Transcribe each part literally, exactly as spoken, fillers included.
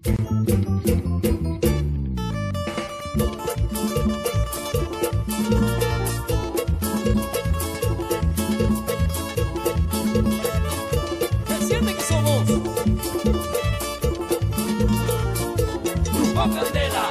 Siente que somos Grupo Candela.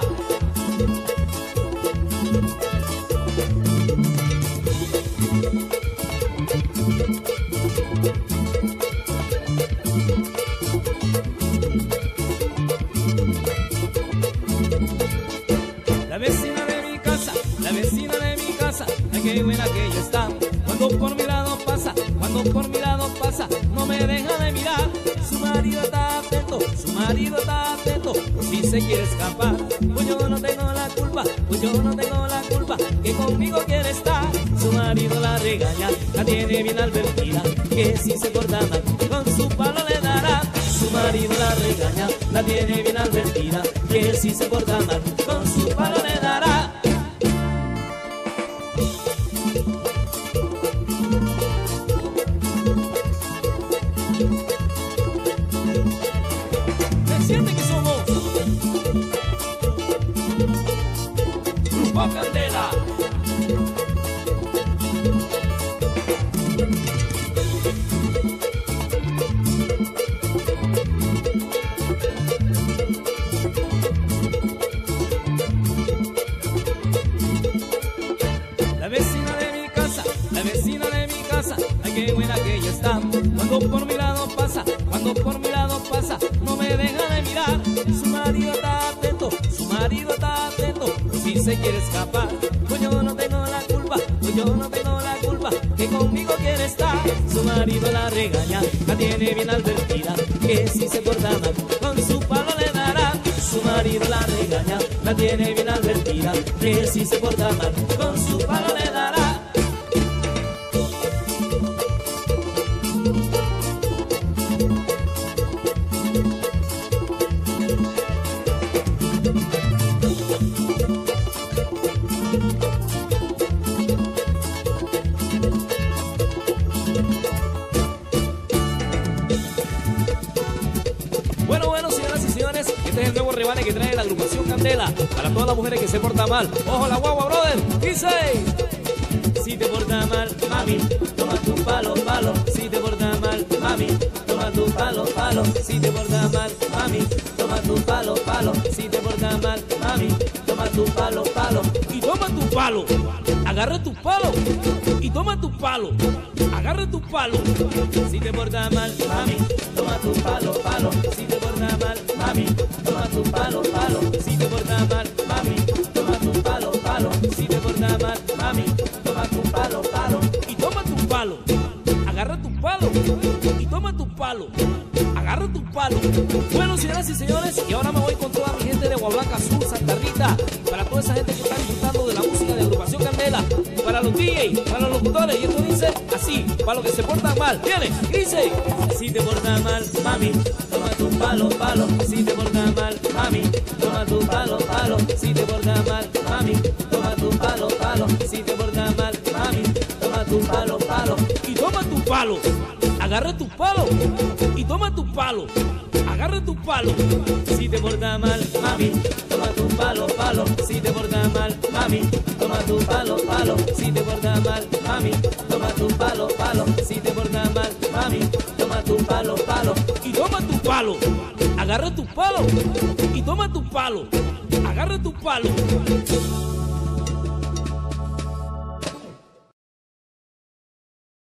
La vecina de mi casa, la vecina de mi casa, ay qué buena que ella está. Cuando por mi lado pasa, cuando por mi lado pasa, no me deja de mirar. Su marido está atento, su marido está atento, por si se quiere escapar. Pues yo no tengo la culpa, pues yo no tengo la culpa, que conmigo quiere estar. Su marido la regaña, la tiene bien advertida, que si se porta mal, con su palo le dará. Su marido la regaña, la tiene bien advertida, que si se porta mal, con su palo le dará. Siente que somos Grupo Candela. La vecina de mi casa, la vecina de mi casa, ay qué buena que ella está. Cuando por mi lado pasa, cuando por mi lado pasa, no me deja de mirar. Su marido está atento, su marido está atento, por si se quiere escapar. Pues yo no tengo la culpa, pues yo no tengo la culpa, que conmigo quiere estar. Su marido la regaña, la tiene bien advertida, que si se porta mal, con su palo le dará. Su marido la regaña, la tiene bien advertida, que si se porta mal, con su palo le dará. Bueno, bueno, señoras y señores, este es el nuevo rebane que trae la agrupación Candela para todas las mujeres que se portan mal. ¡Ojo la guagua, brother! Dice: si te portas mal, mami, toma tu palo, palo. Si te portas mal, mami, toma tu palo, palo. Si te portas mal, mami, toma tu palo, palo. Si te portas mal, mami, toma tu palo, palo. Y toma tu palo, agarra tu palo. Y toma tu palo, agarra tu palo. Si te portas mal, mami, toma tu palo, palo. Si te portas mal, mami, toma tu palo, palo. Si te portas mal, mami, toma tu palo, palo. Si te portas mal, mami, toma tu palo, palo. Y toma tu palo, agarra tu palo. Y toma tu palo, agarra tu palo. Bueno, señoras y señores, y ahora me voy con toda mi gente de Guablanca Sur, Santa Rita, para toda esa gente que está disfrutando de la música de agrupación Candela, para los D Js, para los locutores. Y esto dice así, para los que se portan mal. Viene, dice: si te portas mal, mami, toma tu palo, palo. Si te portas mal, mami, toma tu palo, palo. Si te portas mal, mami, toma tu palo, palo. Si te portas mal, mami, toma tu palo, palo. Y toma tu palo, agarra tu palo. Y toma tu palo, agarra tu palo. Si te portas mal, mami, toma tu palo, palo. Si te portas mal, mami, toma tu palo, palo. Si te portas mal, mami, toma tu palo, palo. Si te portas mal, mami, toma tu palo, palo. Y toma tu palo, agarra tu palo. Y toma tu palo, agarra tu palo.